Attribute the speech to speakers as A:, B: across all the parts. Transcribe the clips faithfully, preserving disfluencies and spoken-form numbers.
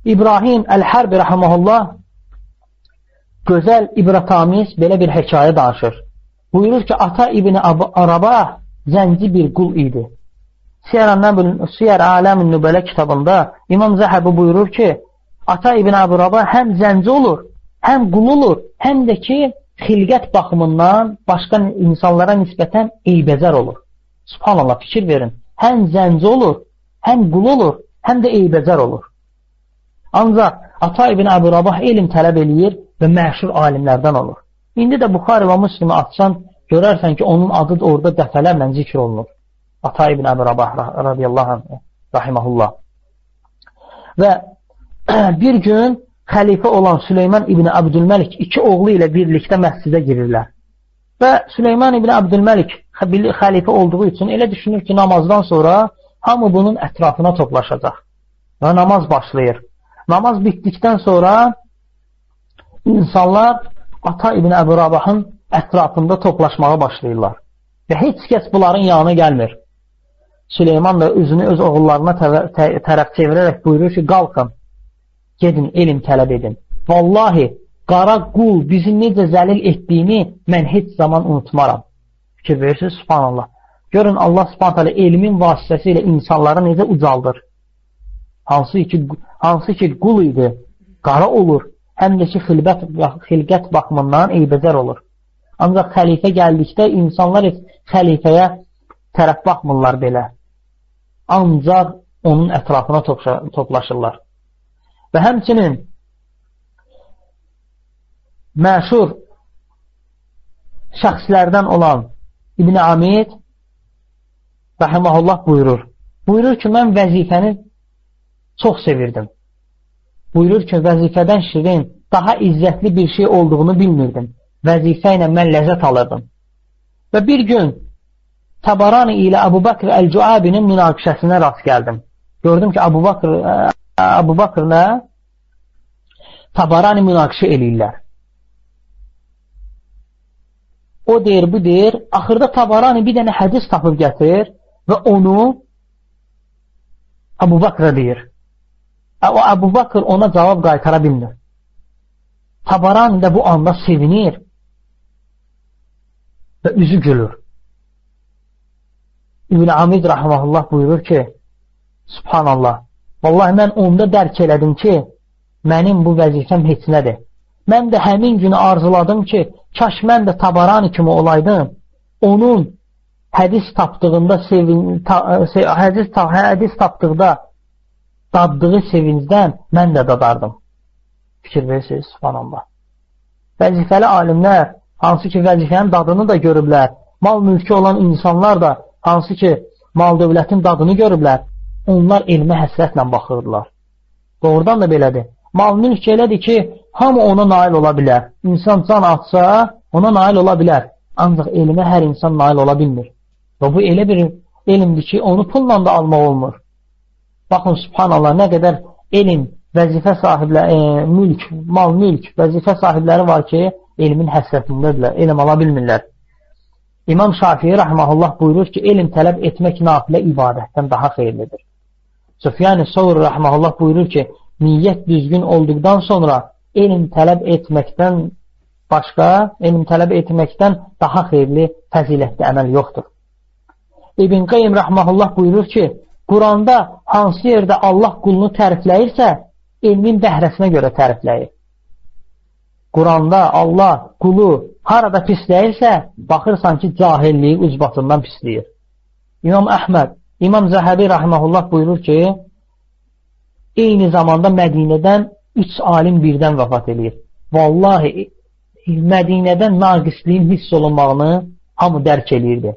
A: İbrahim Əl-Hərbi rəhməhullah gözəl ibrətamiz belə bir hekayə danışır. Buyurur ki, Ata İbn Rabah zənci bir qul idi. Siyər Aləmin Nübələ kitabında İmam Zəhəbi buyurur ki, Ata İbn Rabah həm zənci olur, həm qul olur, həm də ki, xilqət baxımından başqa insanlara nisbətən eybəcər olur. Subhanallah, fikir verin. Həm zənci olur, həm qul olur, həm də eybəcər olur. Ancaq Ata İbn Rabah elm tələb eləyir və məşhur alimlərdən olur. İndi də Buxari və Müslimi atsan, görərsən ki, onun adı da orada dəfələrlə zikr olunur. Ata İbn Rabah radiyallahu anh, rahiməhullah. Və bir gün xəlifə olan Süleyman İbn Abdülməlik iki oğlu ilə birlikdə məscidə girirlər. Və Süleyman İbn Abdülməlik xəlifə olduğu üçün elə düşünür ki, namazdan sonra hamı bunun ətrafına toplaşacaq. Və namaz başlayır. Namaz bitdikdən sonra insanlar Ata İbn Rabahın ətrafında toplaşmağa başlayırlar. Və heç kəs bunların yanına gəlmir. Süleyman da özünü öz oğullarına tərəf çevirərək buyurur ki, qalxın, gedin, elm tələb edin. Vallahi, qara qul bizi necə zəlil etdiyini mən heç zaman unutmaram. Fikir verirsiniz, subhanallah. Görün, Allah subhanallah elmin vasitəsilə insanları necə ucaldır. Hansı ki, hansı ki qul idi, qara olur, həm də ki, xilbət, xilqət baxımından eybəcər olur. Ancaq xəlifə gəldikdə insanlar xəlifəyə tərəf baxmırlar belə. Ancaq onun ətrafına toplaşırlar. Və həmçinin məşhur şəxslərdən olan İbn Amid rəhiməhullah buyurur. Buyurur ki, mən vəzifəni çox sevirdim. Buyurur ki, vəzifədən şirin, daha izzətli bir şey olduğunu bilmirdim. Vəzifə ilə mən ləzzət alırdım. Və bir gün Tabarani ilə Əbu Bakr Əl-Cuabinin münaqişəsinə rast gəldim. Gördüm ki, Əbu Bakr, Əbu Bakrlə Tabarani münaqişə eləyirlər. O deyir, bu deyir. Axırda Tabarani bir dənə hədis tapıb gətirir və onu Əbu Bakrə deyir. O Əbu Bakr ona cavab qaytara bilmir. Tabarani də bu anda sevinir və üzü gülür. İbn Amid rahimehullah buyurur ki, subhanallah, vallahi mən onda dərk elədim ki, mənim bu vəzifəm heç nədir. Mən də həmin günü arzuladım ki, kaş mən də Tabarani kimi olaydım, onun hədis tapdığında sevin, ta, se, hədis, ta, hədis tapdıqda daddığı sevincdən mən də dadardım. Fikir verirsiniz, subhanallah. Vəzifəli alimlər, hansı ki vəzifənin dadını da görüblər, mal mülkü olan insanlar da, hansı ki mal dövlətin dadını görüblər, onlar elmə həsrətlə baxırdılar. Doğrudan da belədir. Mal mülk elədir ki, hamı ona nail ola bilər. İnsan can atsa, ona nail ola bilər. Ancaq elmə hər insan nail ola bilmir. Və bu elə bir elmdir ki, onu pulla da almaq olmur. Baxın, subhanallah, nə qədər elm, vəzifə sahibləri, e, mülk, mal mülk, vəzifə sahibləri var ki, elmin həsrətindədirlər, elm ala bilmirlər. İmam Şafii rahimehullah buyurur ki, elm tələb etmək nafilə ibadətdən daha xeyirlidir. Süfyan-ı Savri rahimehullah buyurur ki, niyyət düzgün olduqdan sonra elm tələb etməkdən başqa, elm tələb etməkdən daha xeyirli, fəzilətli əməl yoxdur. İbn Qayyim rahimehullah buyurur ki, Quranda hansı yerdə Allah qulunu tərifləyirsə, elmin bəhrəsinə görə tərifləyir. Quranda Allah qulu harada pisləyirsə, baxırsan ki, cahilliyi ucbatından pisləyir. İmam Əhməd, İmam Zəhəbi rahimehullah buyurur ki, eyni zamanda Mədinədən üç alim birdən vəfat edir. Vallahi, Mədinədən naqisliyin hiss olunmağını hamı dərk edirdi.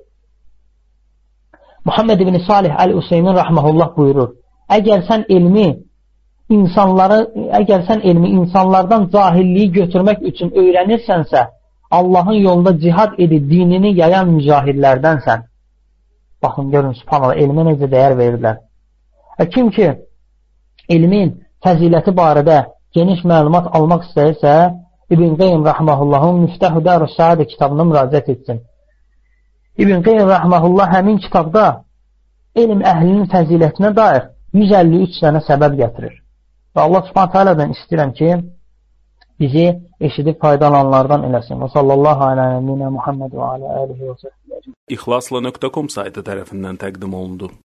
A: Muhammed ibn Salih Əl-Useymin rahimehullah buyurur, əgər sən elmi insanları, əgər sən elmi insanlardan cahilliyi götürmək üçün öyrənirsənsə, Allahın yolunda cihad edib dinini yayan mücahidlərdənsən. Baxın, görün, subhanallah, elmə necə dəyər verirlər. E, kim ki, elmin fəziləti barədə geniş məlumat almaq istəyirsə, İbn Qayyim rahimehullahın Miftahü Darus Saada kitabına müraciət etsin. İbn Qayyim rahimehullah həmin kitabda elm əhlinin fəzilətinə dair yüz əlli üç dənə səbəb gətirir. Və Allah Subhanahu taalədən istəyirəm ki, bizi eşidib faydalananlardan eləsin. Və sallallahu alə nəbiyyinə Muhammed və alə alihi və səhbihi.
B: İxlasla nöqtə com saytı tərəfindən təqdim olundu.